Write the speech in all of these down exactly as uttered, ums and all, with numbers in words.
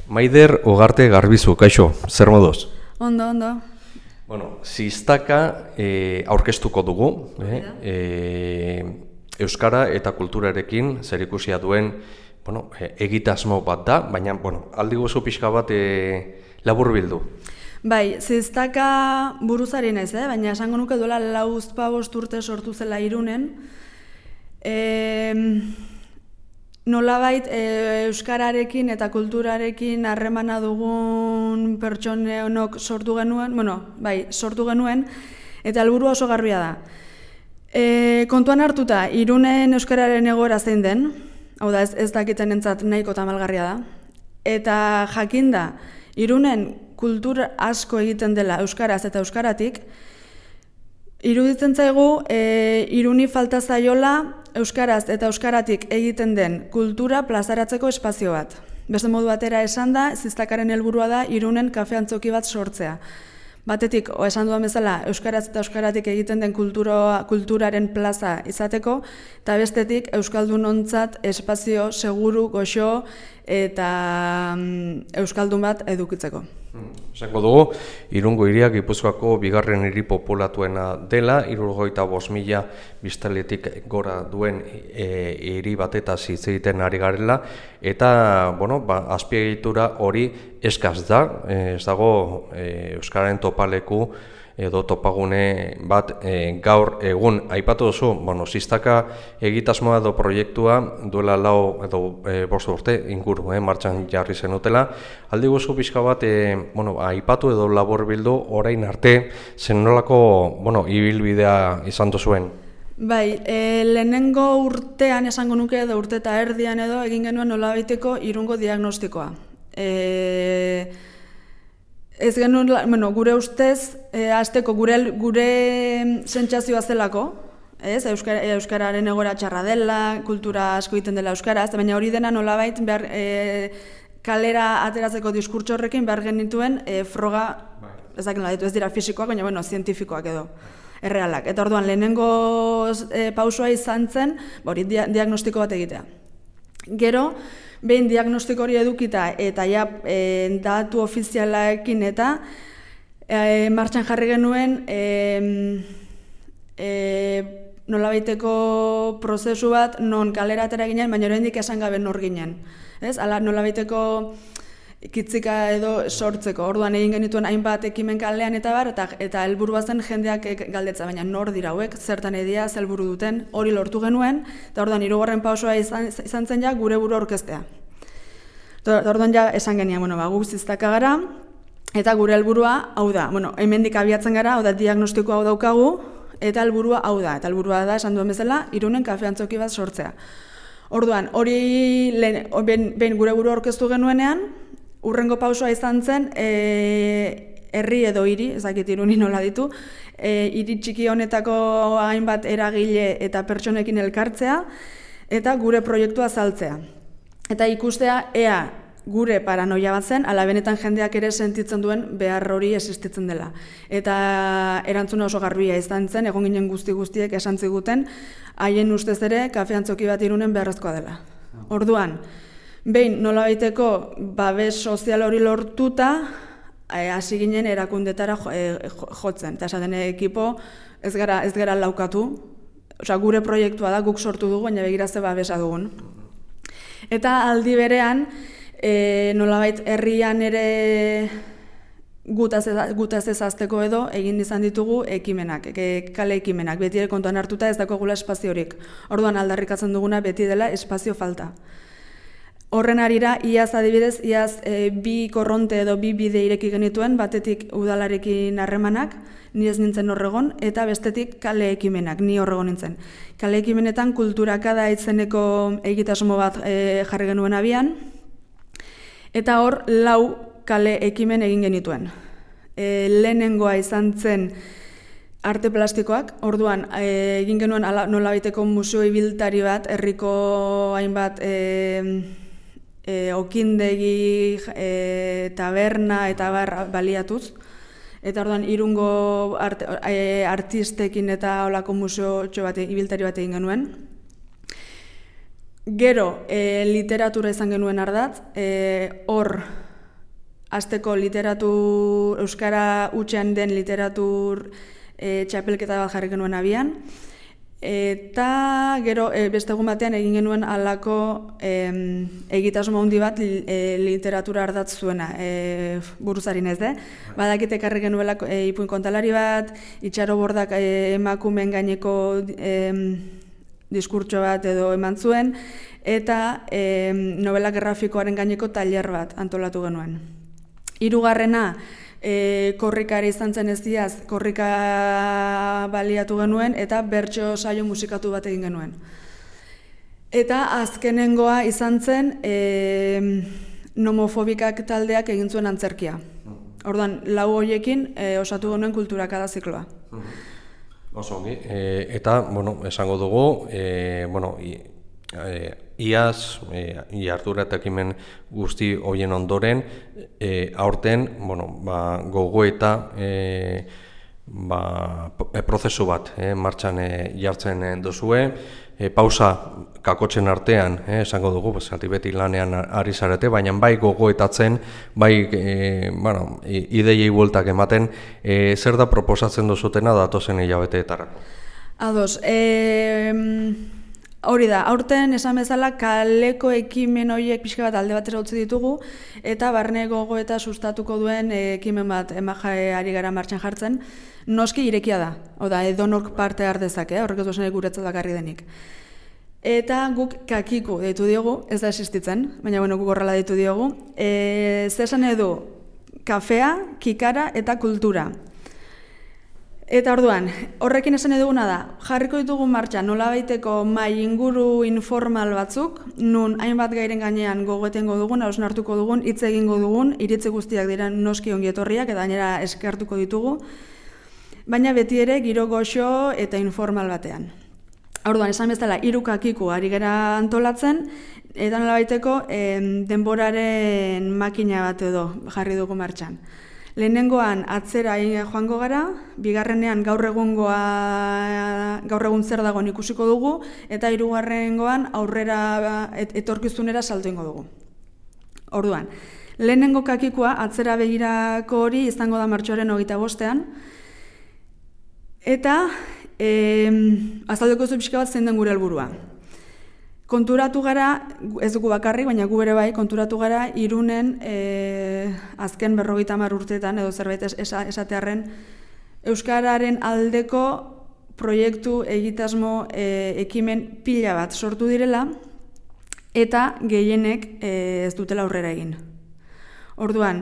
Maider Ugarte Garbizu, kaixo, zer moduz? Ondo, ondo. Bueno, Ziztaka e, aurkeztuko dugu, eh? e, Euskara eta kulturarekin zerikusia duen bueno, e, egitasmo bat da, baina bueno, aldi guzu pixka bat e, labur bildu. Bai, Ziztaka buruzari naiz, eh? Baina esango nuke duela lauzpa bost urte sortu zela Irunen. E, nolabait e, euskararekin eta kulturarekin harremana dugun pertsonenok sortu genuen, bueno, bai, sortu genuen, eta helburua oso garbia da. E, kontuan hartuta, Irunen euskararen egoera zein den, hau da ez, ez dakitenentzat nahiko tamalgarria da, eta jakinda, Irunen kultur asko egiten dela euskaraz eta euskaratik, iruditzen zaigu e, Iruni falta zaiola euskaraz eta euskaratik egiten den kultura plazaratzeko espazio bat. Beste modu batera esan da, Ziztakaren helburua da Irunen kafe antzoki bat sortzea. Batetik, o esan duan bezala, euskaraz eta euskaratik egiten den kulturo, kulturaren plaza izateko, eta bestetik euskaldunontzat espazio seguru, goxo eta mm, euskaldun bat edukitzeko. Esango dugu, Irungo hiria Gipuzkoako bigarren hiri populatuena dela, hirurogeita bost mila biztanletik gora duen e, hiri batetaz hitz egiten ari garela, eta bueno, ba, azpiegitura hori eskaz da, e, ez dago e, euskararen topaleku edo topagune bat e, gaur egun aipatu duzu, bueno, Ziztaka egitasmoa edo proiektua duela lau edo e, bost urte inguru, eh, martxan jarri zenutela. Aldi guzu pixka bat, e, bueno, aipatu edo labur bildu orain arte zen nolako, bueno, ibilbidea izan duzuen? Bai, e, lehenengo urtean esango nuke edo urte eta erdian edo egin genuen nolabaiteko Irungo diagnostikoa. E, Ez genuen, bueno, gure ustez, e, hasteko gure, gure sentsazioa zelako, ez? Euskara, euskararen egoera txarra dela, kultura asko egiten dela euskaraz, baina hori dena nolabait behar, e, kalera ateratzeko diskurtso horrekin behar genituen e, froga, ez dakit nola ditu, ez dira fisikoak, baina bueno, zientifikoak edo, errealak. Eta orduan, lehenengo e, pausua izan zen, hori dia, diagnostiko bat egitea. Gero, behin diagnostiko hori edukita eta ja e, datu ofizialaekin eta e, martxan jarri genuen e, e, nolabaiteko prozesu bat non kalera atera ginen, baina oraindik esan gabe nor ginen. Ez? Hala nolabaiteko kitzika edo sortzeko. Orduan egin genituen hainbat ekimen kalean eta bar, eta eta helburua zen jendeak galdetza, baina nor dira hauek, zertan edia, ze helburu duten, hori lortu genuen, eta orduan hirugarren pausua izan, izan zen ja gure burua aurkeztea. Orduan ja esan genian, bueno, ba, guk Ziztaka gara, eta gure helburua hau da. Bueno, hemendik abiatzen gara, hau da diagnostiko hau daukagu, eta helburua hau da. Eta helburua da, esan duen bezala, Irunen kafe antzoki bat sortzea. Orduan, hori lehen, ben, ben gure burua aurkeztu genuenean, urrengo pausua izan zen, e, herri edo hiri, ez dakit Iruni nola ditu, e, hiri txiki honetako hainbat eragile eta pertsonekin elkartzea, eta gure proiektua azaltzea. Eta ikustea, ea gure paranoia bat zen, ala benetan jendeak ere sentitzen duen behar hori existitzen dela. Eta erantzuna oso garbia izan zen, egon ginen guzti guztiek esan ziguten, haien ustez ere kafe antzoki bat Irunen beharrezkoa dela. Orduan, behin nolabaiteko babes sozial hori lortuta, hasi ginen erakundetara jotzen. Eta esaten ekipo ez gara, ez gara laukatu, osea, gure proiektua da, guk sortu dugu, baina begira ze babesa dugun. Eta aldi berean, e, nolabait herrian ere gutaz, gutaz ezazteko edo egin izan ditugu ekimenak, e, kale ekimenak, beti ere kontuan hartuta ez dakogula espaziorik. Orduan aldarrikatzen duguna beti dela espazio falta. Horren arira, iaz adibidez, iaz e, bi korronte edo bi bide ireki genituen, batetik udalarekin harremanak, ni ez nintzen horregon, eta bestetik kale ekimenak, ni horregon nintzen. Kale ekimenetan kulturakada izeneko egitasmo bat e, jarri genuen abian, eta hor lau kale ekimen egin genituen. E, lehenengoa izan zen arte plastikoak, orduan e, egin genuen nolabaiteko museo ibiltari bat, herriko hainbat e, E, okindegi, e, taberna eta bar baliatuz. Eta orduan Irungo art, e, artistekin eta holako museo bat, ibiltari bat egin genuen. Gero, e, literatura izan genuen ardatz, e, hor Azteko literatur, euskara hutsean den literatur e, txapelketa bat jarri genuen abian. Eta gero e, beste egun batean egin genuen halako e, egitasmo handi bat e, literatura ardatz zuena, e, buruzarin ez de. Badakit ekarri genuelako e, ipuin kontalari bat, Itxaro Bordak e, emakumeen gaineko e, diskurtso bat edo eman zuen, eta e, novela grafikoaren gaineko tailer bat antolatu genuen. Hirugarrena, E, korrikari izan zen ez diaz, korrika baliatu genuen eta bertso saio musikatu bat egin genuen. Eta azkenengoa izan zen e, nomofobikak taldeak egin zuen antzerkia. Orduan, lau horiekin e, osatu genuen kulturakada zikloa. Oso ongi, e, eta, bueno, esango dugu, e, bueno, i, e, iaz, e, jarduera eta ekimen guzti horien ondoren, e, aurten, bueno, ba, gogoeta e, ba, prozesu bat e, martxan e, jartzen e, duzue, e, pausa kakotzen artean, e, esango dugu, zati beti lanean ari zarete, baina bai gogoetatzen, bai e, bueno, ideiei bueltak ematen, e, zer da proposatzen duzutena datozen hilabeteetarako? Ados, e... Hori da, aurten esan bezala kaleko ekimen horiek pixka bat alde batera utzi ditugu eta barne gogo eta sustatuko duen ekimen bat emaja ari gara martxan jartzen, noski irekia da, oda edonork parte har dezake, horrek ez duzen guretzat bakarri denik. Eta guk kakiku deitu diogu, ez da existitzen, baina bueno, guk horrela deitu diogu, e, zesan edu kafea, kikara eta kultura. Eta orduan, horrekin esan eduguna da, jarriko ditugu martxan nolabaiteko mai inguru informal batzuk, nun hainbat gairen gainean gogoetengo dugun, hausnartuko dugun, hitz egingo dugun, iritzi guztiak dira noski ongi etorriak eta gainera eskertuko ditugu, baina beti ere giro goxo eta informal batean. Orduan, esan bezala, hiru kakiku ari gara antolatzen, eta nolabaiteko eh, denboraren makina bat edo jarri dugu martxan. Lehenengoan atzera joango gara, bigarrenean gaur egungoa gaur egun zer dagoen ikusiko dugu eta hirugarrengoan aurrera et, etorkizunera salto ingo dugu. Orduan, lehenengo kakikoa atzera begirako hori izango da martxoaren hogeita bostean eta eh, azalduko zu pixka bat zein den gure helburua. Konturatu gara, ez dugu bakarrik, baina gu bere bai, konturatu gara Irunen e, azken berrogeita hamar urteetan edo zerbait esa, esatearren euskararen aldeko proiektu egitasmo e, ekimen pila bat sortu direla eta gehienek e, ez dutela aurrera egin. Orduan,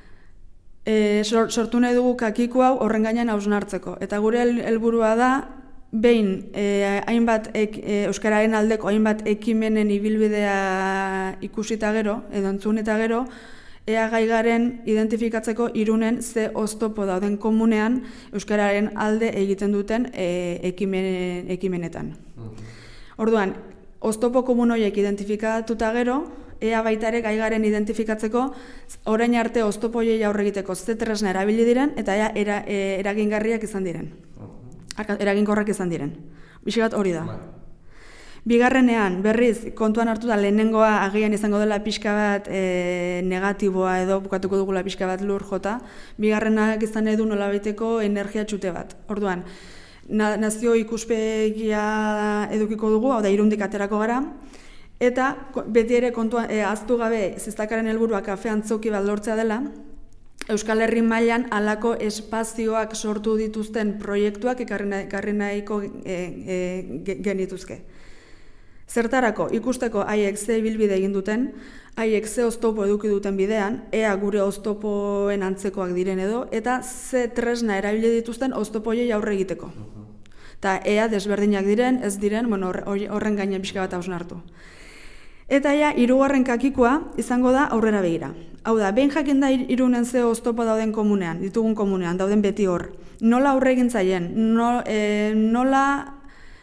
e, sortu nahi dugu kakiku hau horren gainean hausnartzeko eta gure helburua da behin, eh, hainbat ek, eh, euskararen aldeko hainbat ekimenen ibilbidea ikusita gero, edo entzun eta gero, ea gai garen identifikatzeko Irunen ze oztopo dauden komunean euskararen alde egiten duten eh, ekimen, ekimenetan. Orduan, oztopo komun horiek identifikatuta gero, ea baita ere gai garen identifikatzeko orain arte oztopo horiei aurre egiteko ze tresna erabili diren eta ea era, e, eragingarriak izan diren. Eraginkorrak izan diren. Bizi bat hori da. Bigarrenean, berriz, kontuan hartu da lehenengoa agian izango dela pixka bat e, negatiboa edo bukatuko dugula pixka bat lur jota, bigarrenak izan edu nolabaiteko energia txute bat. Orduan, na, nazio ikuspegia edukiko dugu, hau da Irundik aterako gara, eta beti ere kontuan, e, aztu gabe ziztakaren helburua kafe antzoki bat lortzea dela, Euskal Herri mailan halako espazioak sortu dituzten proiektuak ekarri nahiko e, e, genituzke. Zertarako, ikusteko haiek ze ibilbide egin duten, haiek ze oztopo eduki duten bidean, ea gure oztopoen antzekoak diren edo, eta ze tresna erabili dituzten oztopoiei aurre egiteko. Eta ea desberdinak diren, ez diren, bueno, horren gainean pixka bat hausnartu. Eta ja, hirugarren kakikoa izango da aurrera begira. Hau da, behin jakin da Irunen ze oztopo dauden komunean, ditugun komunean, dauden beti hor. Nola aurre egin zaien, no, e, nola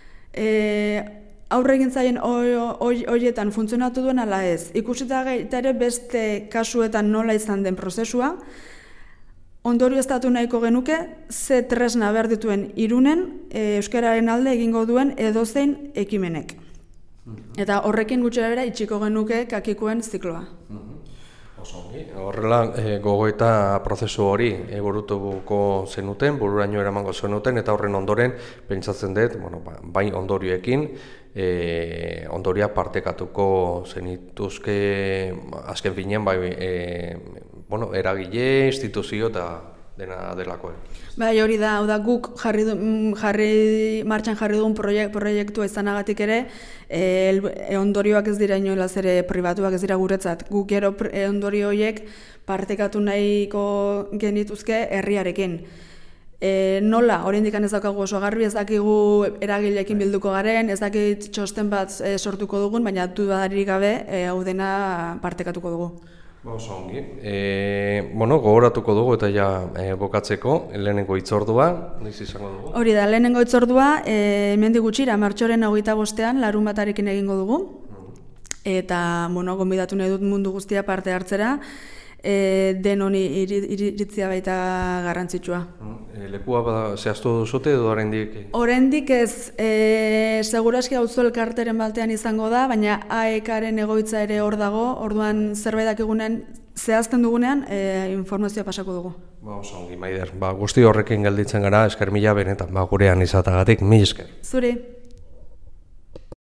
e, aurre egin zaien horietan funtzionatu duen ala ez. Ikusita gaita ere beste kasuetan nola izan den prozesua, ondorio estatu nahiko genuke, ze tresna behar dituen Irunen e, euskararen alde egingo duen edozein ekimenek. Eta horrekin gutxera bera itxiko genuke kakikoen zikloa. Osongi, horrela e, gogoeta prozesu hori e, burutuko zenuten, bururaino eramango zenuten, eta horren ondoren pentsatzen dut, bueno, ba, bai ondorioekin, e, ondoria partekatuko zenituzke azken finean, bai, e, bueno, eragile, instituzio eta dena delakoen. Bai, hori da, hau da, guk jarri, du, jarri martxan jarri dugun proiek, proiektua izanagatik ere, e, e, ondorioak ez dira inoelaz ere pribatuak ez dira guretzat. Guk gero e, ondorio horiek partekatu nahiko genituzke herriarekin. E, nola, hori indikan ez daukagu oso garbi, ez dakigu eragileekin bilduko garen, ez dakit txosten bat e, sortuko dugun, baina dudadarik gabe e, hau dena partekatuko dugu. Ba, oso ongi. E, bueno, gogoratuko dugu eta ja e, bokatzeko, lehenengo hitzordua, noiz izango dugu? Hori da, lehenengo hitzordua, e, hemendik gutxira, martxoaren hogeita bostean, larun batarekin egingo dugu. Eta, bueno, gonbidatu nahi dut mundu guztia parte hartzera, e, den honi iritzia baita garrantzitsua. E, lekua ba, zehaztu duzute edo oraindik? Oraindik ez, e, seguraski auzo elkarteren batean izango da, baina A E K-aren egoitza ere hor dago, orduan zerbait dakigunen zehazten dugunean e, informazioa pasako dugu. Ba, oso ongi, Maider. Ba, guzti horrekin gelditzen gara, esker mila benetan, ba, gurean izatagatik, mil esker. Zuri.